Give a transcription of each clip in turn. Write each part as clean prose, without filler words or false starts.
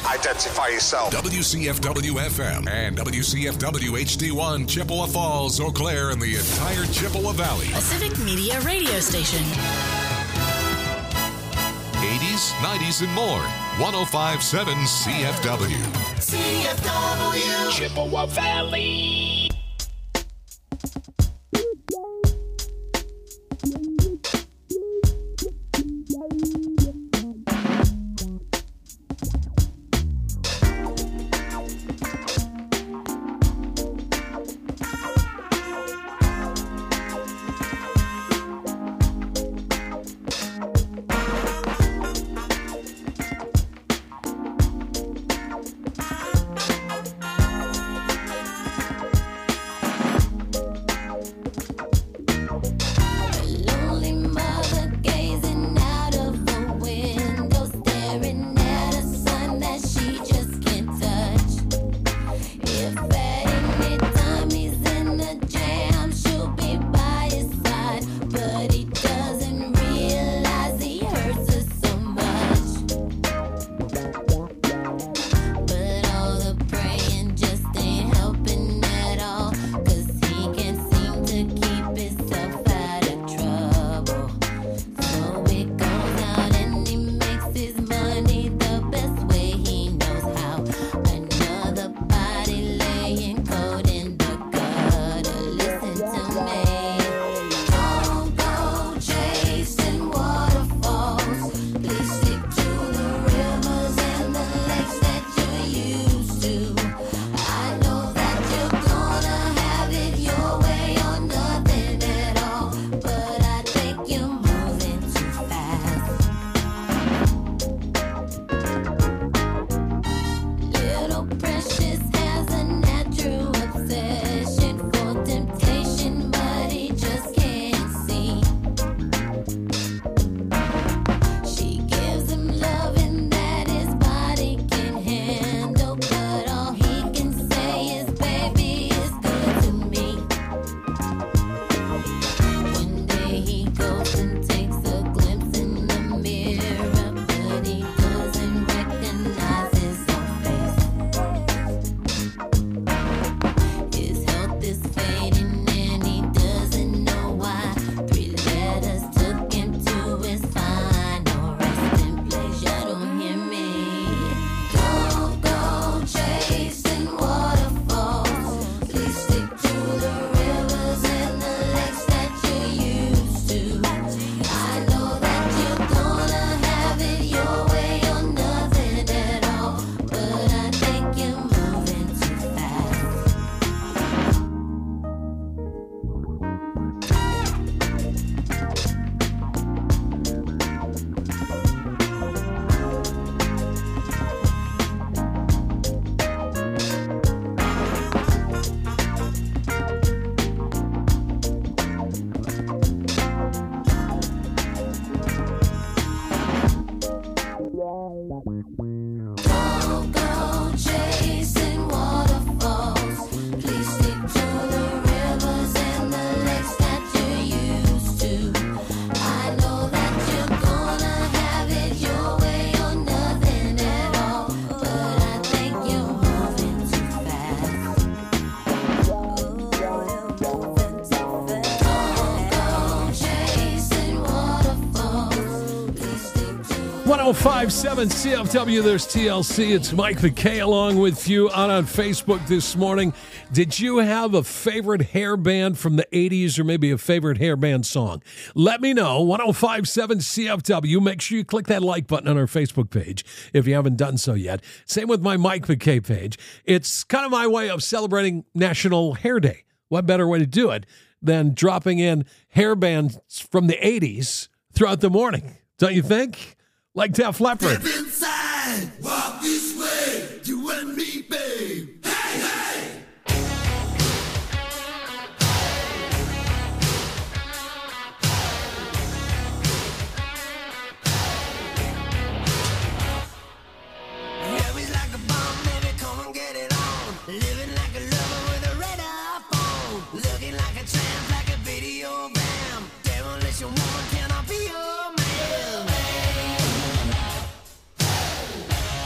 Identify yourself. WCFW-FM and WCFW-HD1, Chippewa Falls, Eau Claire, and the entire Chippewa Valley. A Civic Media radio station. 80s, 90s, and more. 105.7 CFW. CFW. Chippewa Valley. Oh, 105.7 CFW, there's TLC. It's Mike McKay along with you on Facebook this morning. Did you have a favorite hair band from the 80s or maybe a favorite hair band song? Let me know. 105.7 CFW. Make sure you click that like button on our Facebook page if you haven't done so yet. Same with my Mike McKay page. It's kind of my way of celebrating National Hair Day. What better way to do it than dropping in hair bands from the 80s throughout the morning? Don't you think? Like Def Leppard. Step inside, walk this way, you and me, babe. Hey, hey! Yeah, we like a bomb, baby, come and get it on. Living like a lover with a radar phone. Looking like a tramp, like a video bam. Demolition woman, can I be your man?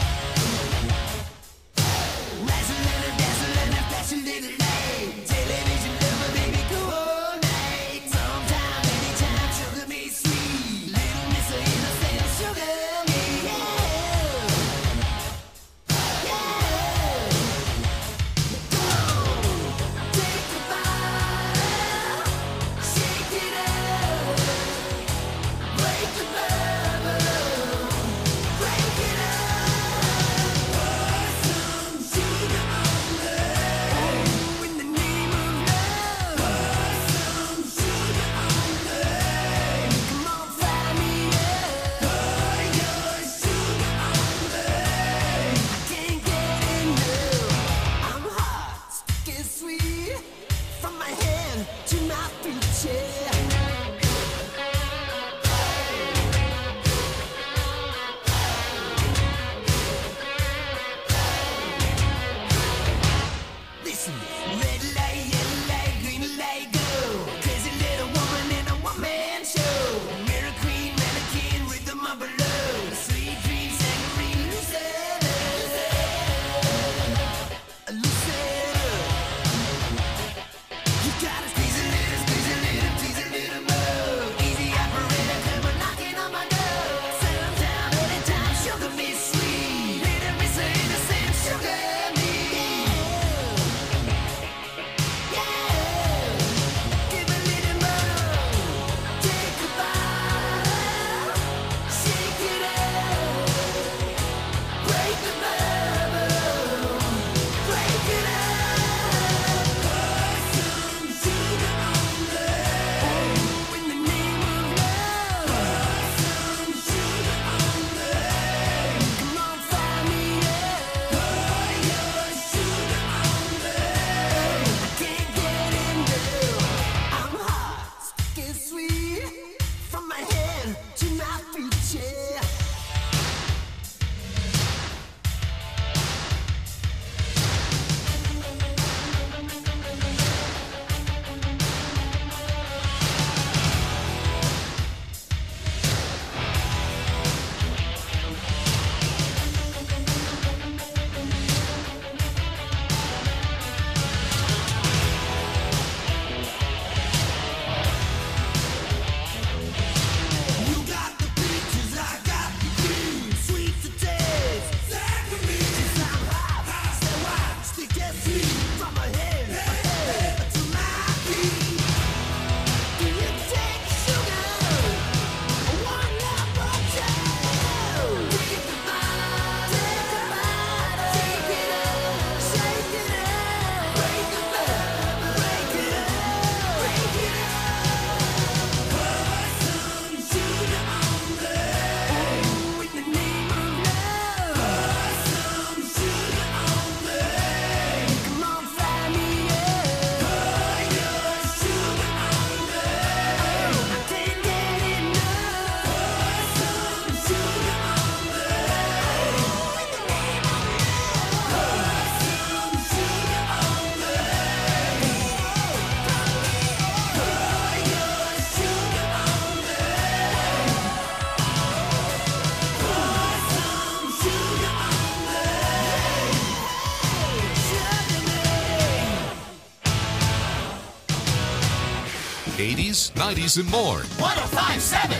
80s, 90s, and more. 1057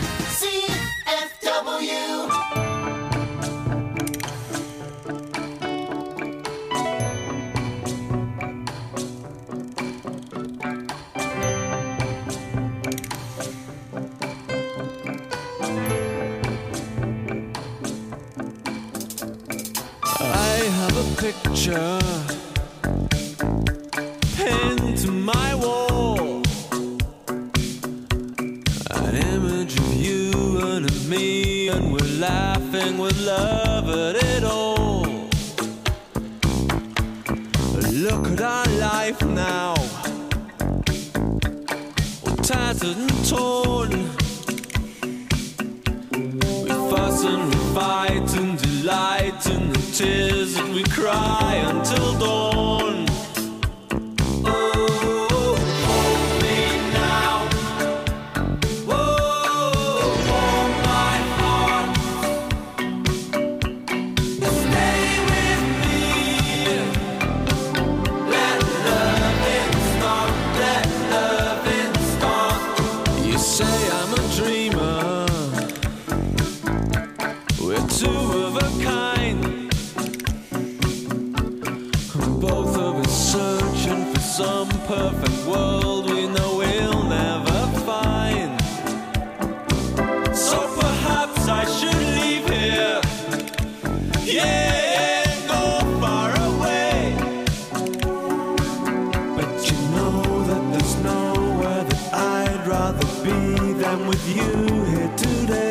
CFW. Picture pinned to my wall, an image of you and of me, and we're laughing with love at it all. Look at our life now, all tattered and torn. We fuss and we fight and delight in the tears that we cry until dawn. Oh, hold me now. Oh, hold my heart. Stay with me. Let loving start. Let loving start. You say I'm a dreamer. We're two of a kind. Both of us searching for some perfect world we know we'll never find. So perhaps I should leave here, yeah, go far away. But you know that there's nowhere that I'd rather be than with you here today.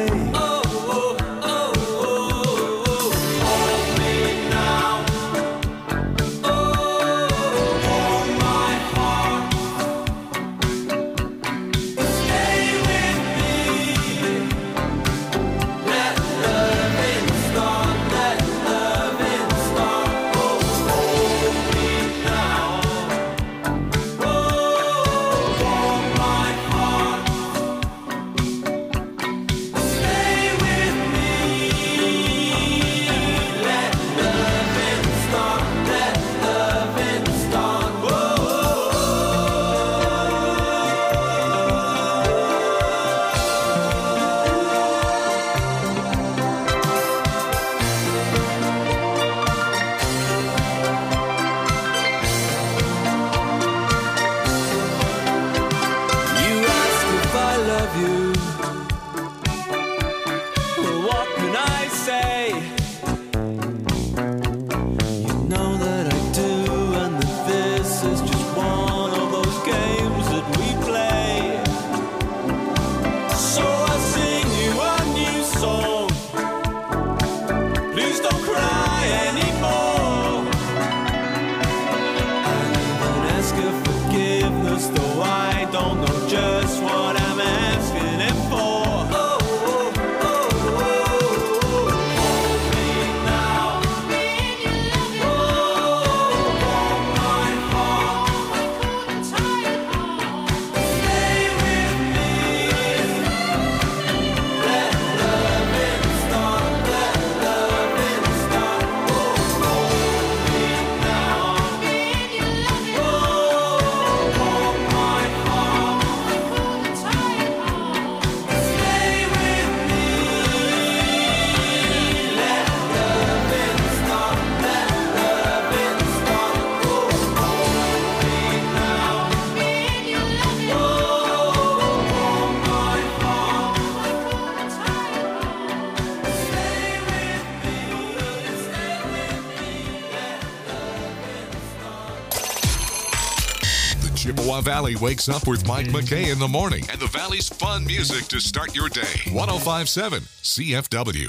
Chippewa Valley wakes up with Mike McKay in the morning and the Valley's fun music to start your day. 1057 CFW.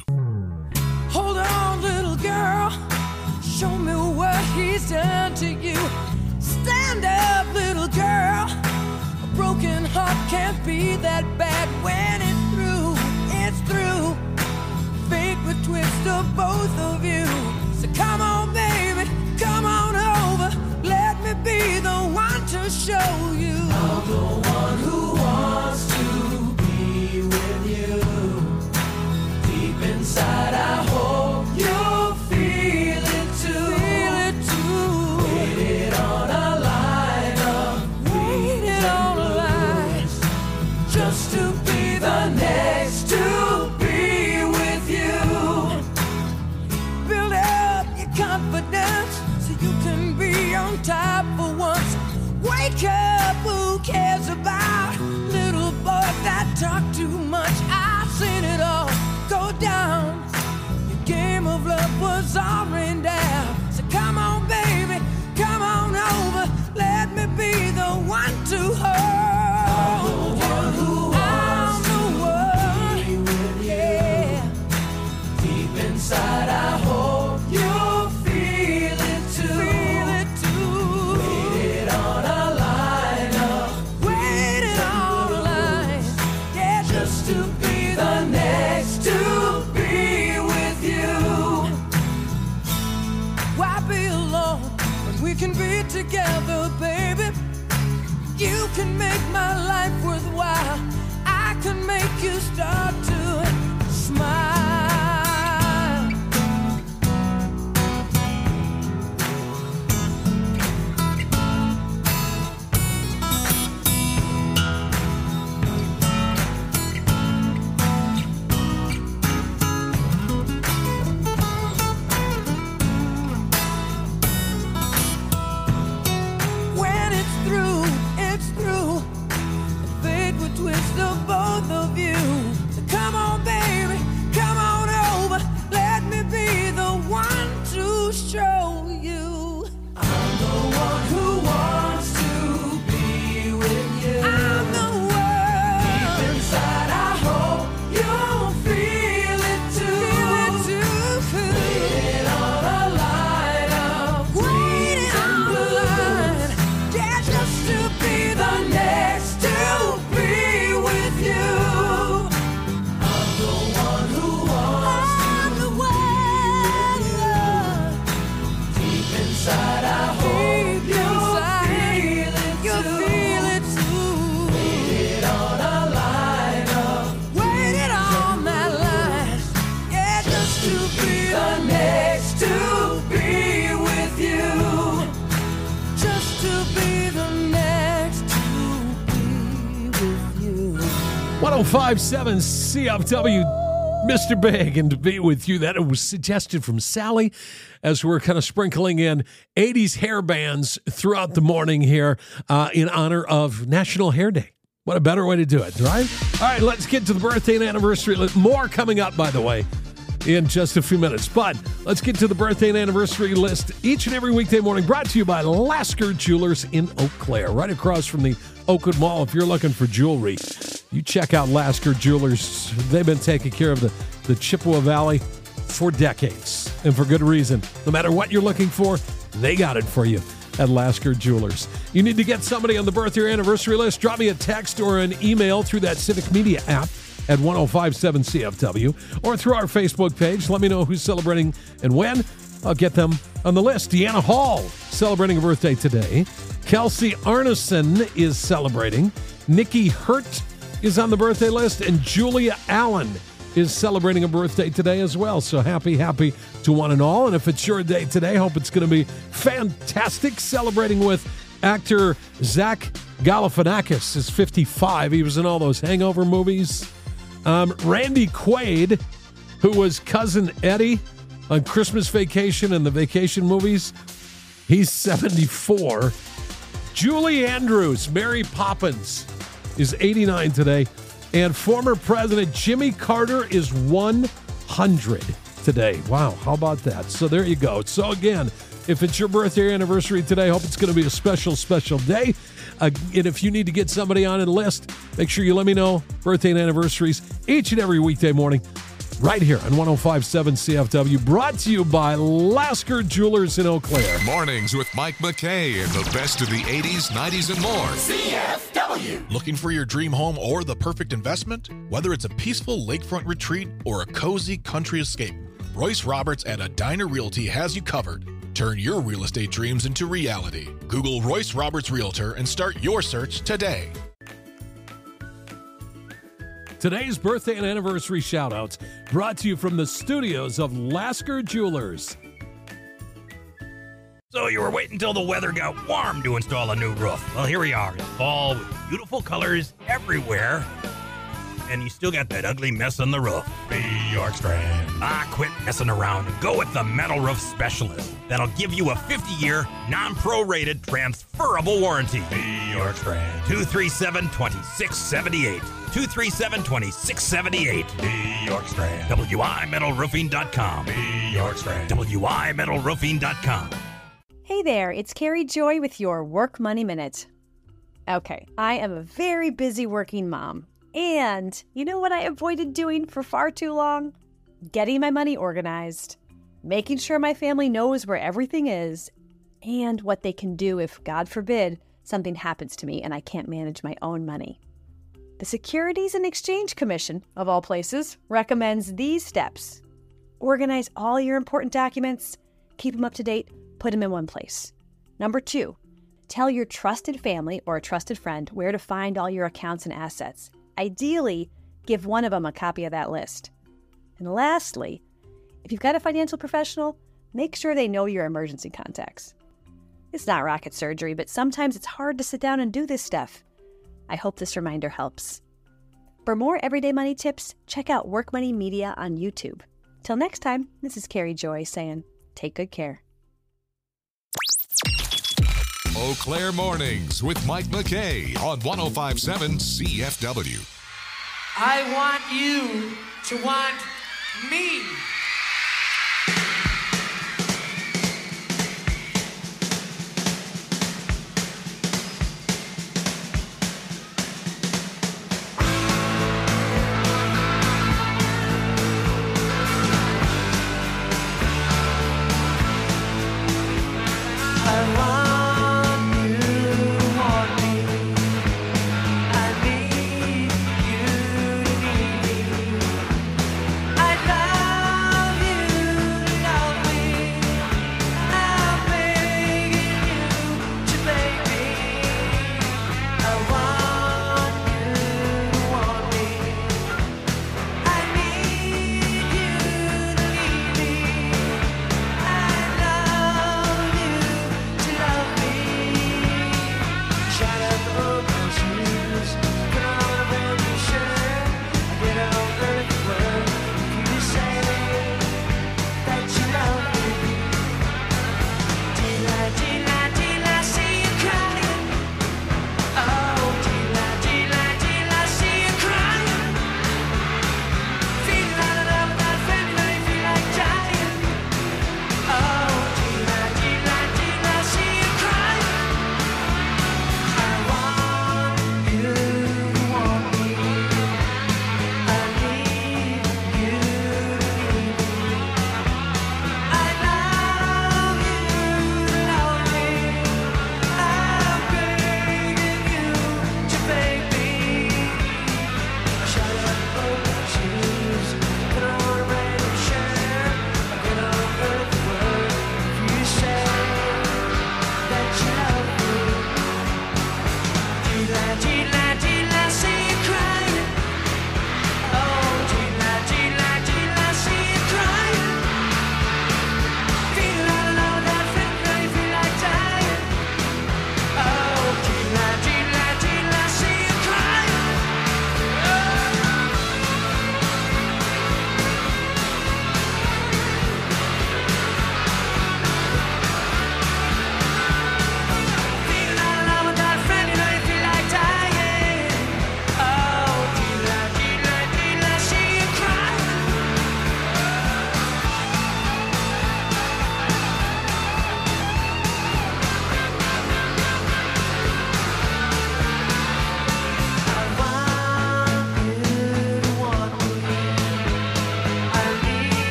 Hold on, little girl. Show me what he's done to you. Stand up, little girl. A broken heart can't be that bad when it's through. It's through. Fate would twist of both of you. So come on, baby. Come on over. Let me be the one to show you. I'm the one who wants to be with you. Deep inside, I hope you'll feel it too. Feel it too. Waited on a line of waited on a line. up, who cares about little boys that talk too much? I've seen it all go down. Your game of love was all rained down. So come on, baby, come on over. Let me be the one to hold you. I'm the one, yeah. Deep inside, I hope you feel it too. Waited on a line up. Waited on a line. Yeah, just to be the next to be with you. Why be alone when we can be together, baby? You can make my life worthwhile. I can make you start to smile. When it's through, it's through. Fate will twist the both of you. So come on, baby, come on over. Let me be the one to show you. I'm the one who wants to be with you. I'm the one. Deep inside, I hope you'll feel it too. Waiting on a line of waiting on a line. Yeah, just to be the next to be with you. I'm the one who wants to be with you. Deep inside, I hope you'll feel it too. Waited on a line up. Waited on that line. Yeah, just to be the next to be with you. Just to be the next to be with you. 1057 CFW, Mr. Big, and to be with you. That was suggested from Sally as we're kind of sprinkling in 80s hair bands throughout the morning here in honor of National Hair Day. What a better way to do it, right? All right, let's get to the birthday and anniversary list. More coming up, by the way, in just a few minutes. But let's get to the birthday and anniversary list each and every weekday morning, brought to you by Lasker Jewelers in Eau Claire, right across from the Oakwood Mall. If you're looking for jewelry, you check out Lasker Jewelers. They've been taking care of the Chippewa Valley for decades, and for good reason. No matter what you're looking for, they got it for you at Lasker Jewelers. You need to get somebody on the birthday or anniversary list, drop me a text or an email through that Civic Media app at 1057 CFW or through our Facebook page. Let me know who's celebrating and when. I'll get them on the list. Deanna Hall celebrating a birthday today. Kelsey Arneson is celebrating. Nikki Hurt is on the birthday list, and Julia Allen is celebrating a birthday today as well. So happy to one and all. And if it's your day today, hope it's going to be fantastic. Celebrating with actor Zach Galifianakis is 55. He was in all those Hangover movies. Randy Quaid, who was Cousin Eddie on Christmas Vacation and the Vacation movies, he's 74. Julie Andrews, Mary Poppins, is 89 today. And former President Jimmy Carter is 100 today. Wow, how about that? So there you go. So again, if it's your birthday or anniversary today, I hope it's going to be a special, special day. And if you need to get somebody on a list, make sure you let me know. Birthday and anniversaries each and every weekday morning right here on 1057 CFW, brought to you by Lasker Jewelers in Eau Claire. Mornings with Mike McKay and the best of the 80s, 90s, and more. CFW. Looking for your dream home or the perfect investment? Whether it's a peaceful lakefront retreat or a cozy country escape, Royce Roberts at Edina Realty has you covered. Turn your real estate dreams into reality. Google Royce Roberts Realtor and start your search today. Today's birthday and anniversary shout-outs brought to you from the studios of Lasker Jewelers. So you were waiting until the weather got warm to install a new roof. Well, here we are in fall with beautiful colors everywhere. and you still got that ugly mess on the roof. Be York Strand. Quit messing around and go with the Metal Roof Specialist. That'll give you a 50-year, non-prorated, transferable warranty. Be York Strand. 237-2678. 237-2678. Be York Strand. WIMetalroofing.com. Be York Strand. WIMetalroofing.com. Hey there, it's Carrie Joy with your Work Money Minute. Okay, I am a very busy working mom. And you know what I avoided doing for far too long? Getting my money organized, making sure my family knows where everything is, and what they can do if, God forbid, something happens to me and I can't manage my own money. The Securities and Exchange Commission, of all places, recommends these steps. Organize all your important documents, keep them up to date, put them in one place. Number 2, tell your trusted family or a trusted friend where to find all your accounts and assets. Ideally, give one of them a copy of that list. And lastly, if you've got a financial professional, make sure they know your emergency contacts. It's not rocket surgery, but sometimes it's hard to sit down and do this stuff. I hope this reminder helps. For more everyday money tips, check out Work Money Media on YouTube. Till next time, this is Carrie Joy saying, take good care. Eau Claire Mornings with Mike McKay on 105.7 CFW. I want you to want me. To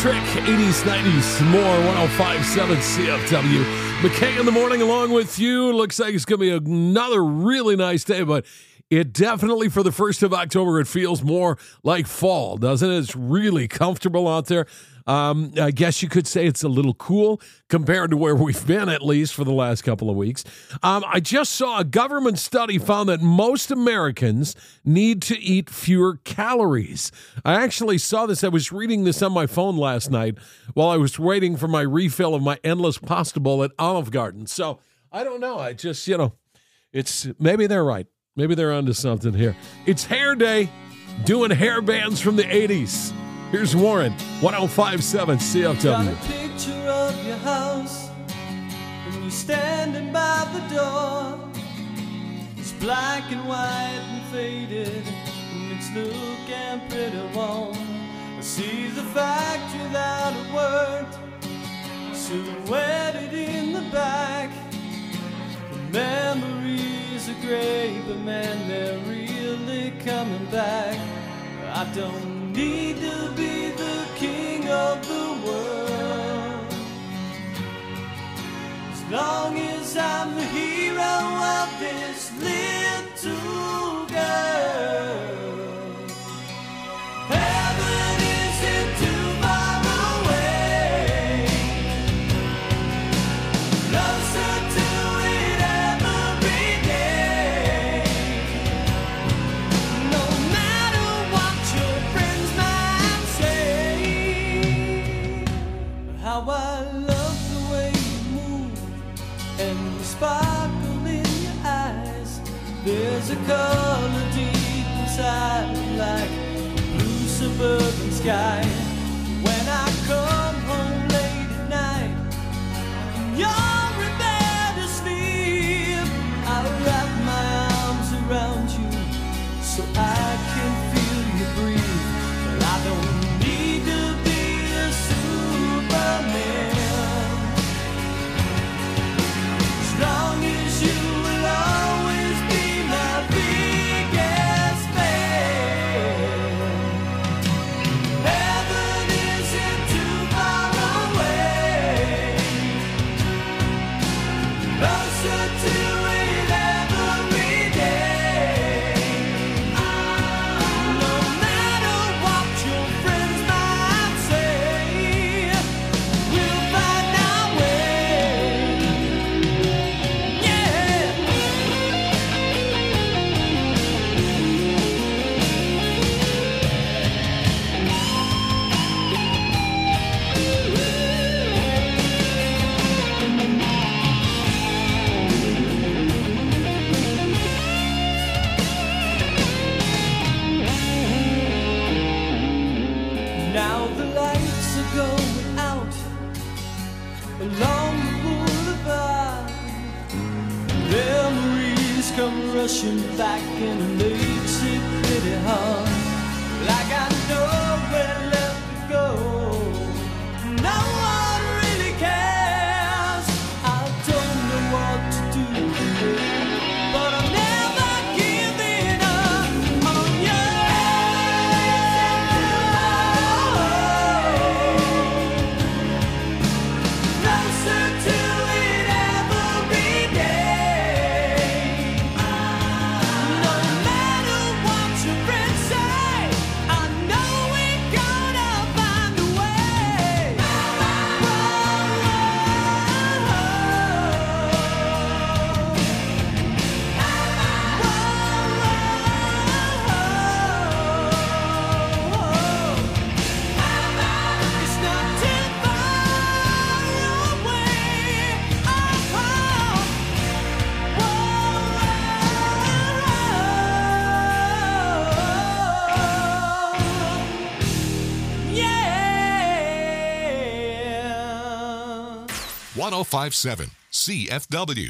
Trick, 80s, 90s, more, 105.7 CFW. McKay in the morning along with you. Looks like it's going to be another really nice day, but it definitely, for the 1st of October, it feels more like fall, doesn't it? It's really comfortable out there. I guess you could say it's a little cool compared to where we've been, at least for the last couple of weeks. I just saw a government study found that most Americans need to eat fewer calories. I actually saw this. I was reading this on my phone last night while I was waiting for my refill of my endless pasta bowl at Olive Garden. So I don't know. I just, it's maybe they're right. Maybe they're onto something here. It's hair day, doing hair bands from the 80s. Here's Warren, 105.7 CFW. Got a picture of your house, and you're standing by the door. It's black and white and faded, and it's looking pretty warm. I see the factory that it worked, silhouetted in the back. The memories are great, but man, they're really coming back. I don't need to be the king of the world, as long as I'm the hero of this little girl. Heaven isn't too far away, closer to it every day. No matter what your friends might say, how I love the way you move and the sparkle in your eyes. There's a color deep inside, like blue suburban sky. When I come home late at night, you're in bed asleep, I wrap my arms around you so I can feel you breathe. But I don't need to be a Superman, as long as you will always be my biggest fan. Heaven isn't too far away, closer to it every day. No matter what your friends might say, we'll find our way. Yeah. Now the lights are going out along the boulevard. Memories come rushing back and it makes it pretty hard. Like I know where left to go. No one really cares. I don't know what to do, but I'm never giving up on you. Closer to it every day. No matter what your friends say, I know we're gonna find a way. It's not too far away. Yeah. 105.7 CFW.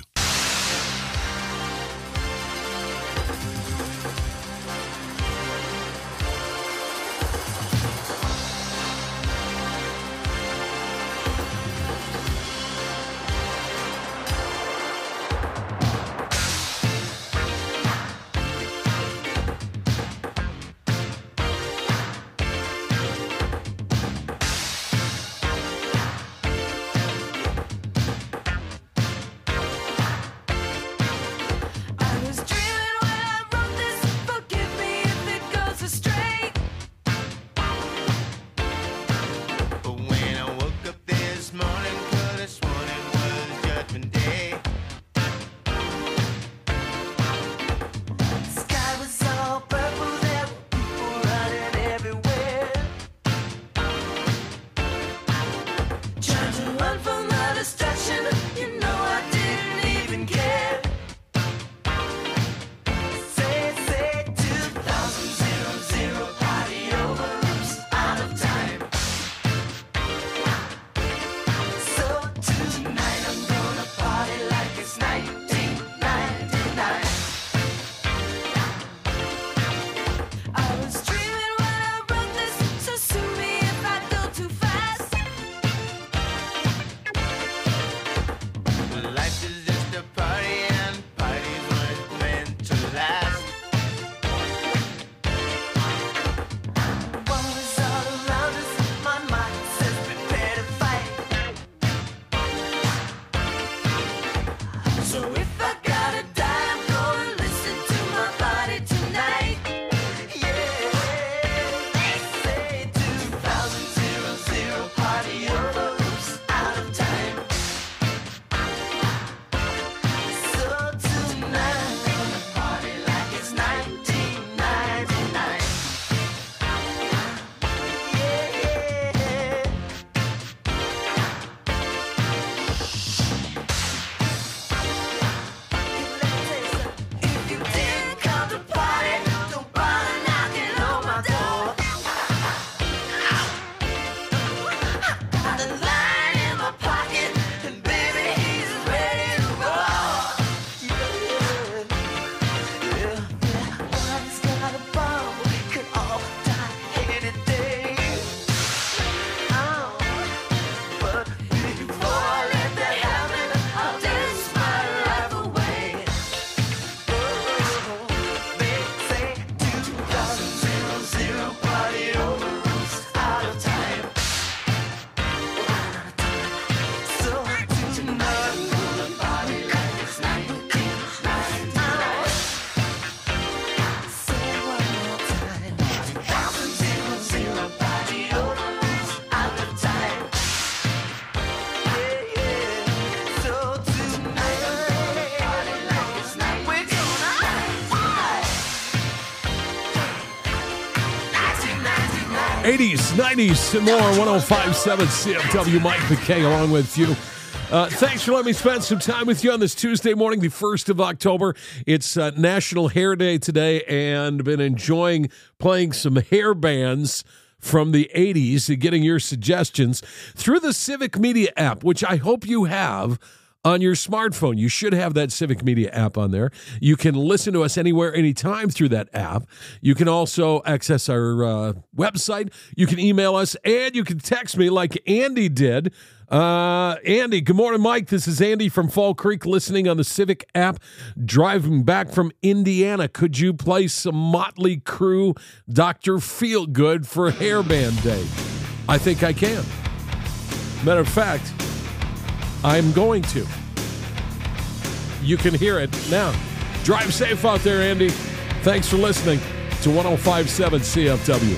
80s, 90s, and more. 105.7 CFW. Mike McKay along with you. Thanks for letting me spend some time with you on this Tuesday morning, the 1st of October. It's National Hair Day today, and been enjoying playing some hair bands from the 80s and getting your suggestions through the Civic Media app, which I hope you have on your smartphone. You should have that Civic Media app on there. You can listen to us anywhere, anytime through that app. You can also access our website. You can email us, and you can text me like Andy did. Andy, good morning, Mike. This is Andy from Fall Creek, listening on the Civic app, driving back from Indiana. Could you play some Motley Crue, Dr. Feelgood for Hairband Day? I think I can. Matter of fact, I'm going to. You can hear it now. Drive safe out there, Andy. Thanks for listening to 105.7 CFW.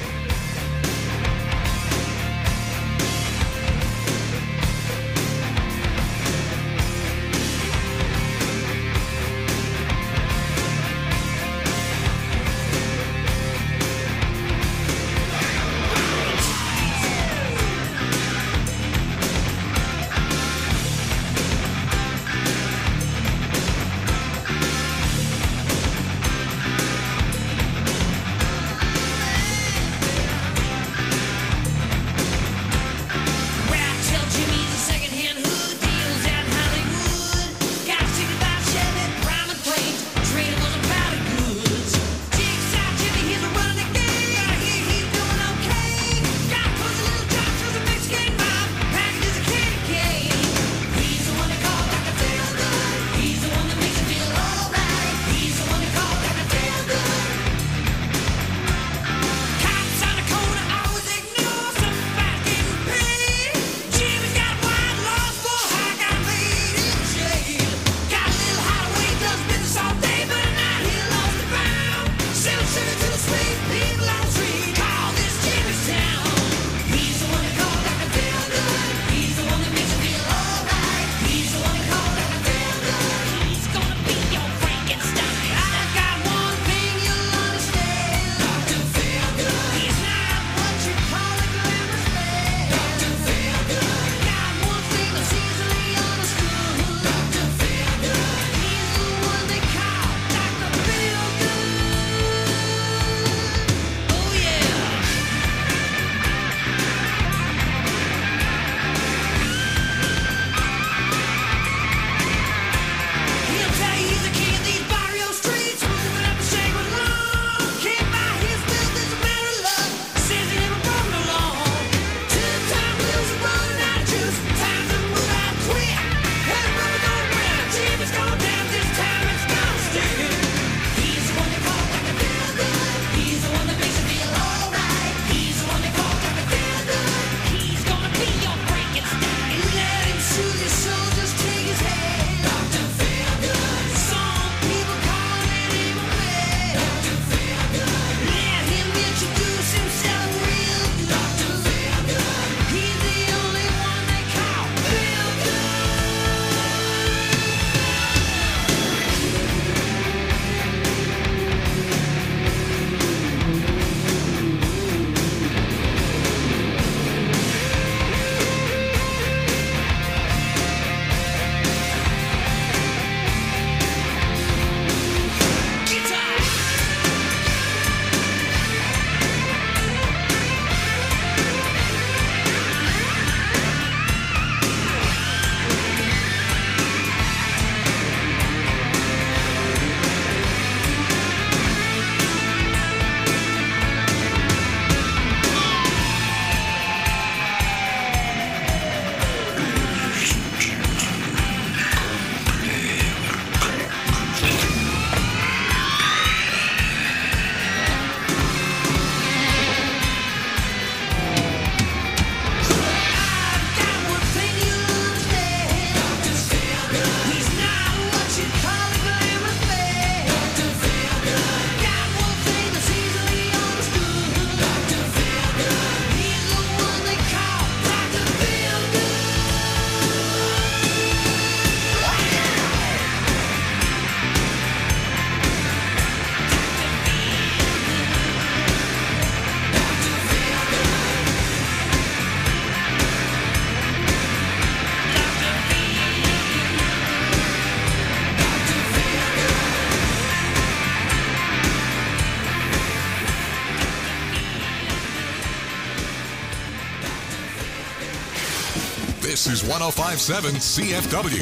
This is 105.7 CFW.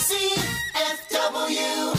CFW.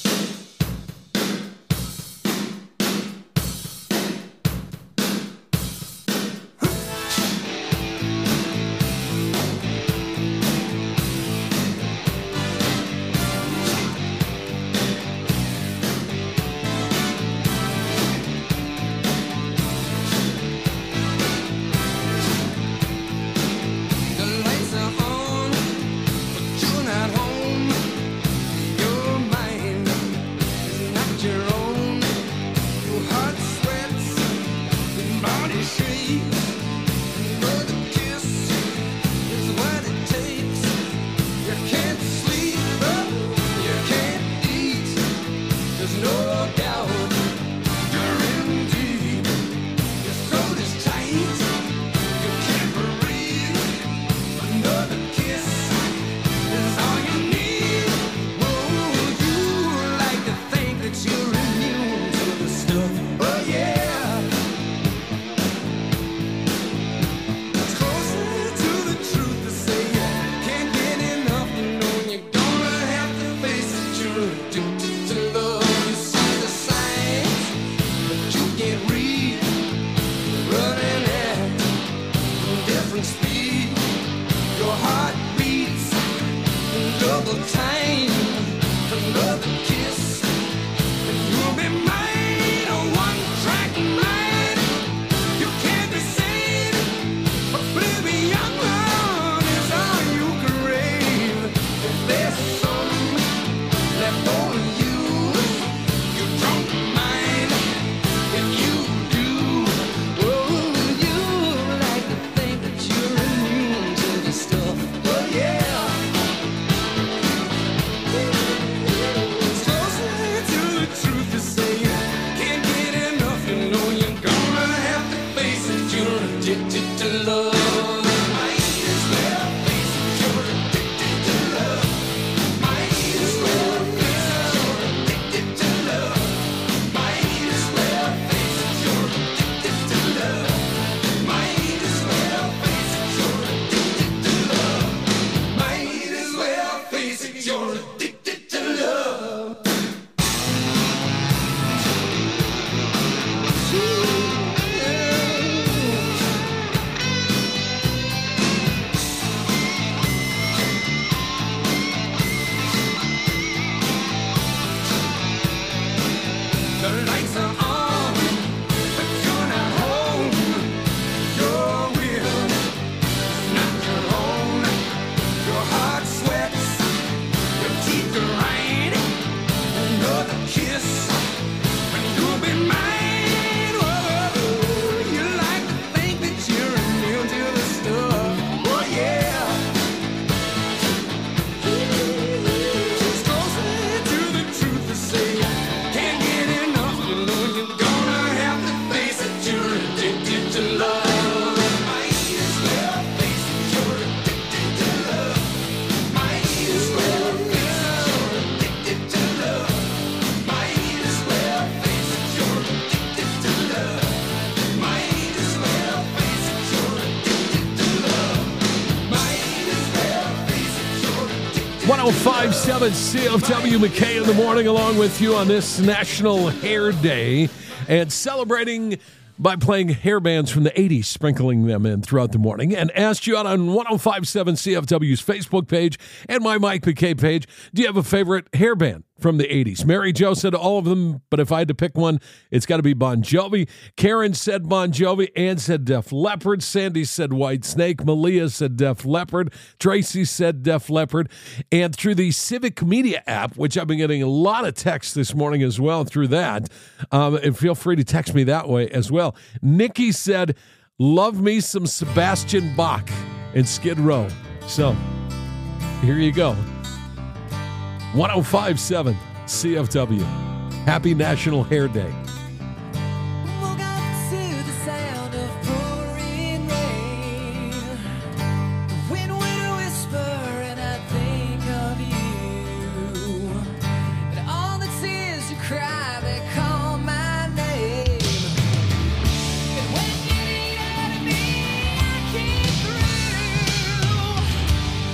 CFW McKay in the morning, along with you on this National Hair Day, and celebrating by playing hair bands from the 80s, sprinkling them in throughout the morning, and asked you out on 105.7 CFW's Facebook page and my Mike McKay page, do you have a favorite hair band from the 80s? Mary Jo said all of them, but if I had to pick one, it's got to be Bon Jovi. Karen said Bon Jovi. Ann said Def Leppard. Sandy said White Snake. Malia said Def Leppard. Tracy said Def Leppard. And through the Civic Media app, which I've been getting a lot of texts this morning as well through that, and feel free to text me that way as well. Nikki said, love me some Sebastian Bach and Skid Row. So, here you go. 105.7 CFW. Happy National Hair Day. Woke up to the sound of pouring rain. The wind would whisper and I'd think of you. And all the tears you cry, they call my name. And when you need out of me, I came through.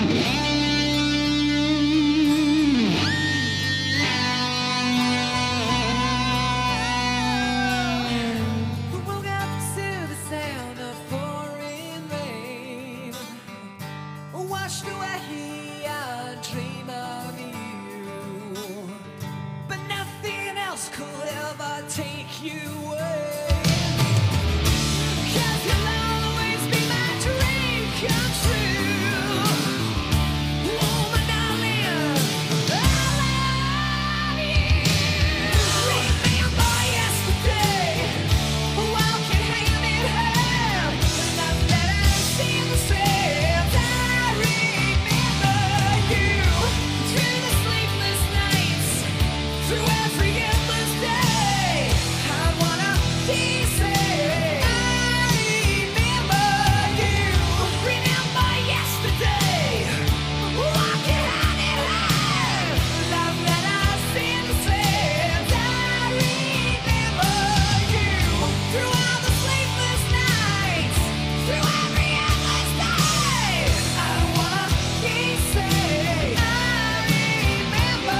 Woke up to the sound of pouring rain. Washed away a dream of you, but nothing else could ever take you away. 'Cause you'll always be my dream come true. Oh, my darling, I love you. Remember yesterday, walking hand in hand, not that I seem the same. I remember you through the sleepless nights, through every endless day. I wanna kiss it. I remember you. Remember yesterday, walking hand in hand, love that I seem to say. I remember you through all the sleepless nights, through every endless day. I wanna kiss it. I remember.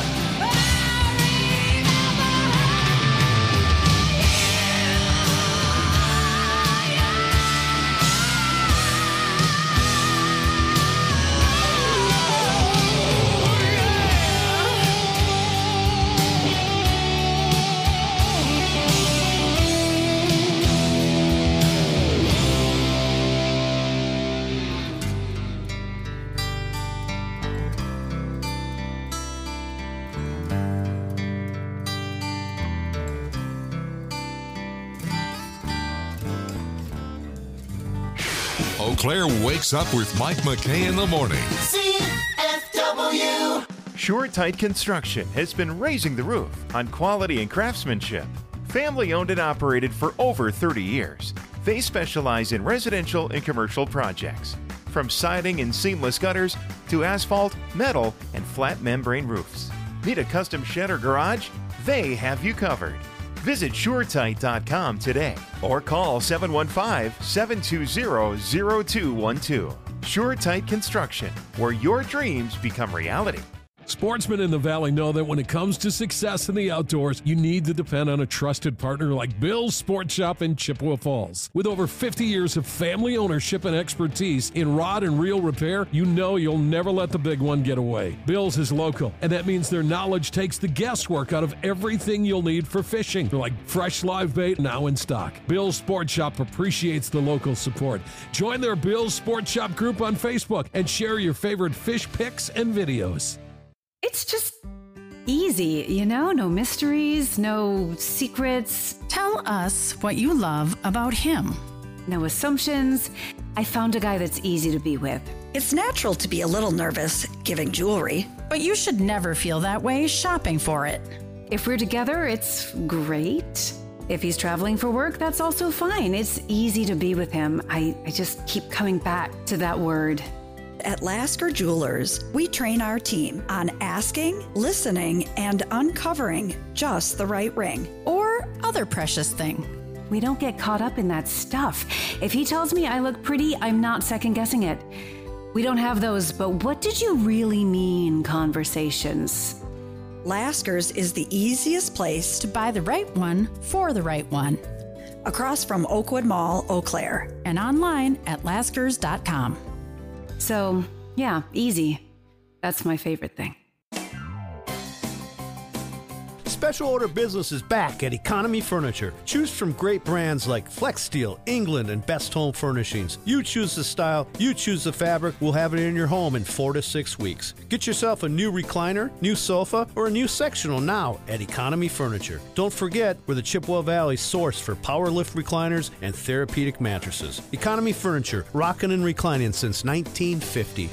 Eau Claire wakes up with Mike McKay in the morning. CFW. SureTight Construction has been raising the roof on quality and craftsmanship. Family owned and operated for over 30 years. They specialize in residential and commercial projects, from siding and seamless gutters to asphalt, metal, and flat membrane roofs. Need a custom shed or garage? They have you covered. Visit SureTight.com today or call 715-720-0212. SureTight Construction, where your dreams become reality. Sportsmen in the Valley know that when it comes to success in the outdoors, you need to depend on a trusted partner like Bill's Sports Shop in Chippewa Falls. With over 50 years of family ownership and expertise in rod and reel repair, you know you'll never let the big one get away. Bill's is local, and that means their knowledge takes the guesswork out of everything you'll need for fishing, like fresh live bait now in stock. Bill's Sports Shop appreciates the local support. Join their Bill's Sports Shop group on Facebook and share your favorite fish pics and videos. It's just easy, you know? No mysteries, no secrets. Tell us what you love about him. No assumptions. I found a guy that's easy to be with. It's natural to be a little nervous giving jewelry, but you should never feel that way shopping for it. If we're together, it's great. If he's traveling for work, that's also fine. It's easy to be with him. I just keep coming back to that word. At Lasker Jewelers, we train our team on asking, listening, and uncovering just the right ring or other precious thing. We don't get caught up in that stuff. If he tells me I look pretty, I'm not second guessing it. We don't have those, but what did you really mean conversations. Lasker's is the easiest place to buy the right one for the right one. Across from Oakwood Mall, Eau Claire, and online at laskers.com. So, yeah, easy. That's my favorite thing. Special order business is back at Economy Furniture. Choose from great brands like Flex Steel, England, and Best Home Furnishings. You choose the style, you choose the fabric. We'll have it in your home in 4 to 6 weeks. Get yourself a new recliner, new sofa, or a new sectional now at Economy Furniture. Don't forget, we're the Chippewa Valley source for power lift recliners and therapeutic mattresses. Economy Furniture, rocking and reclining since 1950.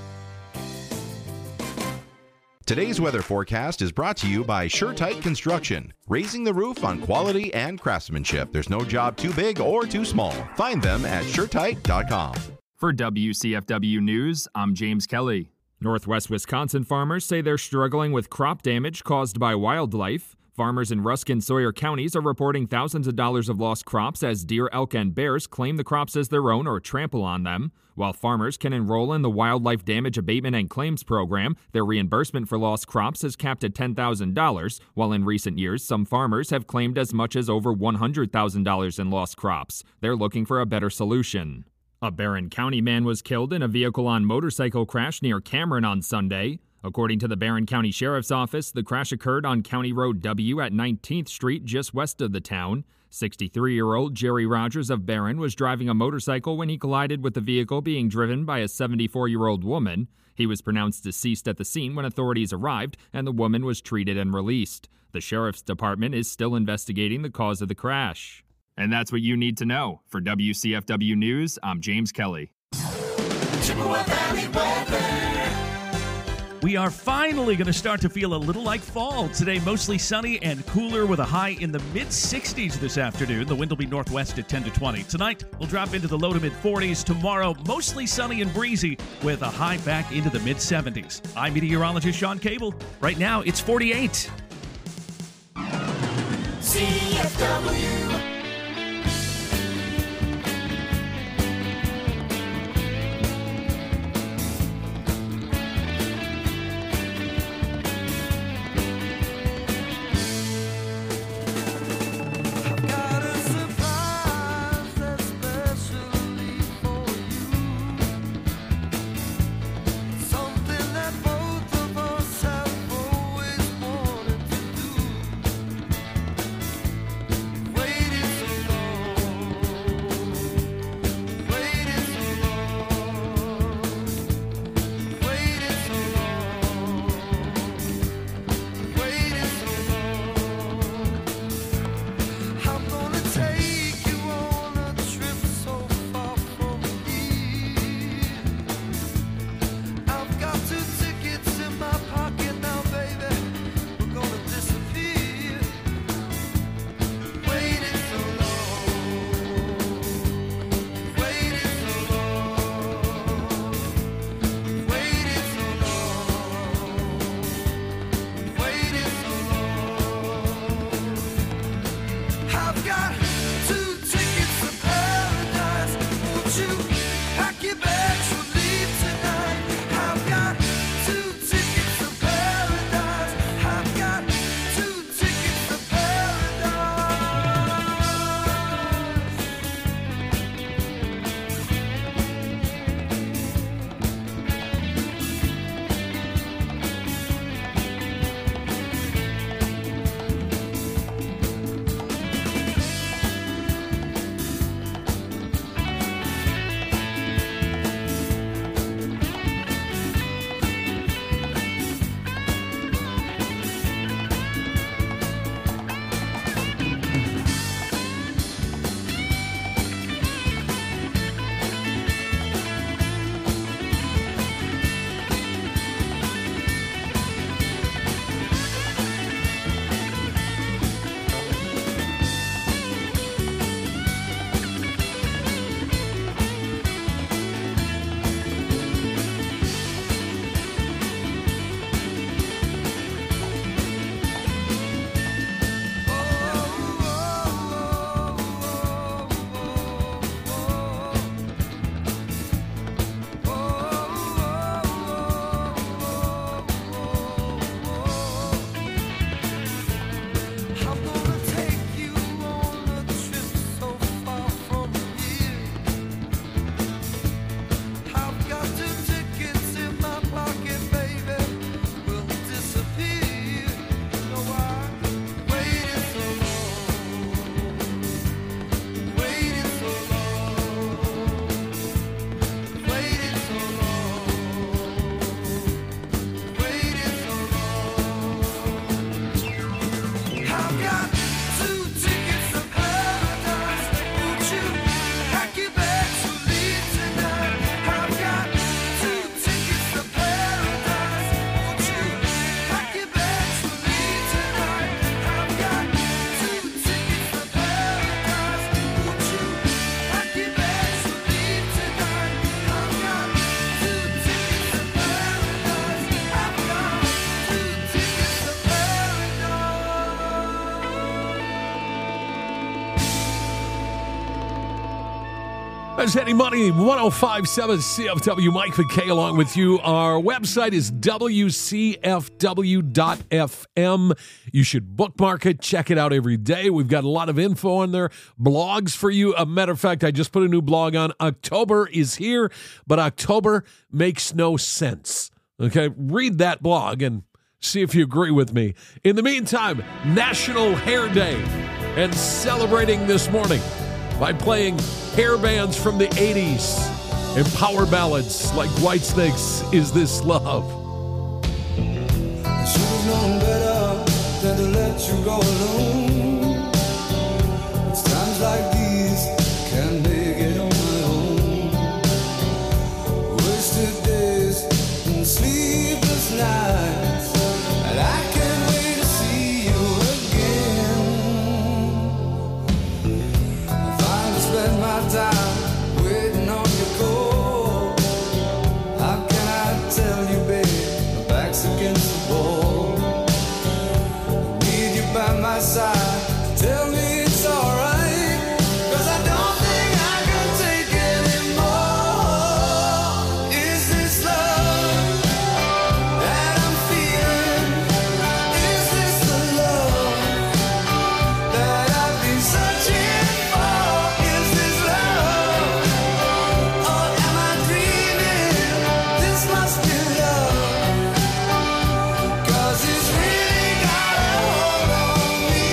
Today's weather forecast is brought to you by SureTight Construction, raising the roof on quality and craftsmanship. There's no job too big or too small. Find them at SureTight.com. For WCFW News, I'm James Kelly. Northwest Wisconsin farmers say they're struggling with crop damage caused by wildlife. Farmers in Rusk and Sawyer counties are reporting thousands of dollars of lost crops as deer, elk, and bears claim the crops as their own or trample on them. While farmers can enroll in the Wildlife Damage Abatement and Claims Program, their reimbursement for lost crops is capped at $10,000, while in recent years some farmers have claimed as much as over $100,000 in lost crops. They're looking for a better solution. A Barron County man was killed in a vehicle-on motorcycle crash near Cameron on Sunday. According to the Barron County Sheriff's Office, the crash occurred on County Road W at 19th Street, just west of the town. 63-year-old Jerry Rogers of Barron was driving a motorcycle when he collided with the vehicle being driven by a 74-year-old woman. He was pronounced deceased at the scene when authorities arrived, and the woman was treated and released. The Sheriff's Department is still investigating the cause of the crash. And that's what you need to know. For WCFW News, I'm James Kelly. Chippewa Valley weather. We are finally going to start to feel a little like fall. Today, mostly sunny and cooler with a high in the mid-60s this afternoon. The wind will be northwest at 10 to 20. Tonight, we'll drop into the low to mid-40s. Tomorrow, mostly sunny and breezy with a high back into the mid-70s. I'm meteorologist Sean Cable. Right now, it's 48. CFW. Waited There's Eddie Money, 105.7 CFW. Mike McKay along with you. Our website is WCFW.FM. You should bookmark it. Check it out every day. We've got a lot of info on there. Blogs for you. A matter of fact, I just put a new blog on. October is here, but October makes no sense. Okay? Read that blog and see if you agree with me. In the meantime, National Hair Day, and celebrating this morning by playing hair bands from the 80s and power ballads like Whitesnake's Is This Love? I should have known better than to let you go alone. It's times like these can't make it on my own. Wasted days and sleepless nights, and I can't wait to see you again. I finally spent my time waiting on your call. How can I tell you, babe, my back's against the wall. I need you by my side, tell me it's alright, 'cause I don't think I can take anymore. Is this love that I'm feeling? Is this the love that I've been searching for? Is this love, or am I dreaming? This must be love, 'cause it's really got a hold on me.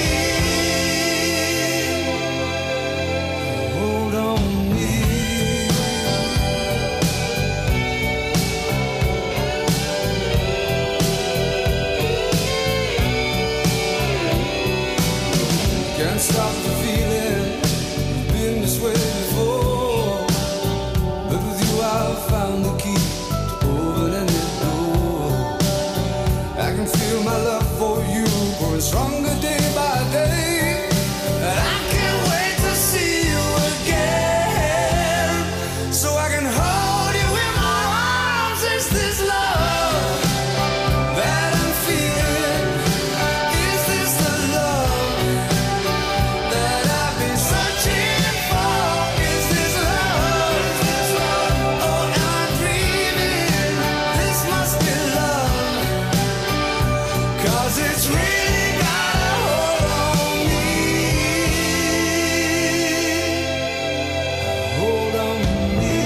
Hold on me. Can't stop the feeling, you've been this way before. But with you I've found the key to open any door. I can feel my love for you growing stronger day by day, and I can't wait to see you again, so I can hold you in my arms. Is this love that I'm feeling? Is this the love that I've been searching for? Is this love, or am I dreaming? This must be love, 'cause it's really got a hold on me. Hold on me.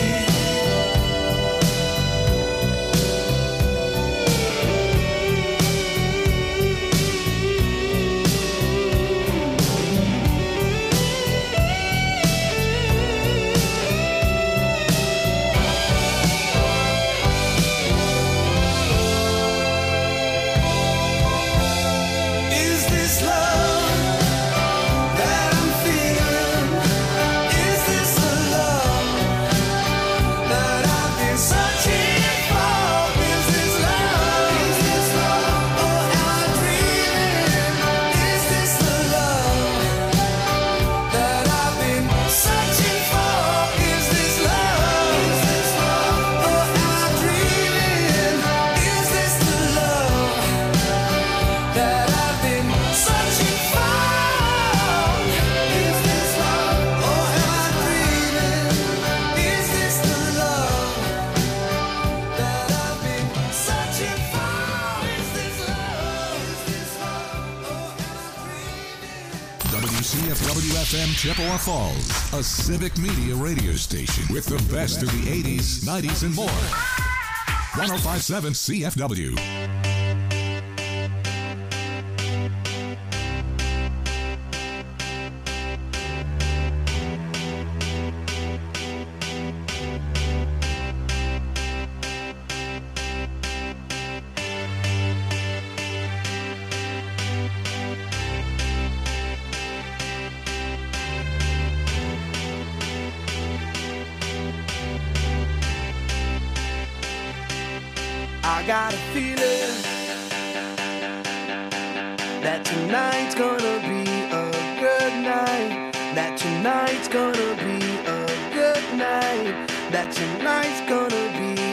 Is this love that I'm feeling? Is this the love that I've been searching for? Is this love, or am I dreaming? Is this the love that I've been searching for? Is this love, or am I dreaming? Is this the love that I've been searching for? Is this love, or am I dreaming? Is this the love that I've been searching for? Is this love, or am I dreaming? WCFW-FM Chippewa Falls, a civic media radio station with the best of the 80s, 90s, and more. 105.7 CFW. I got a feeling that tonight's gonna be a good night. That tonight's gonna be a good night. That tonight's gonna be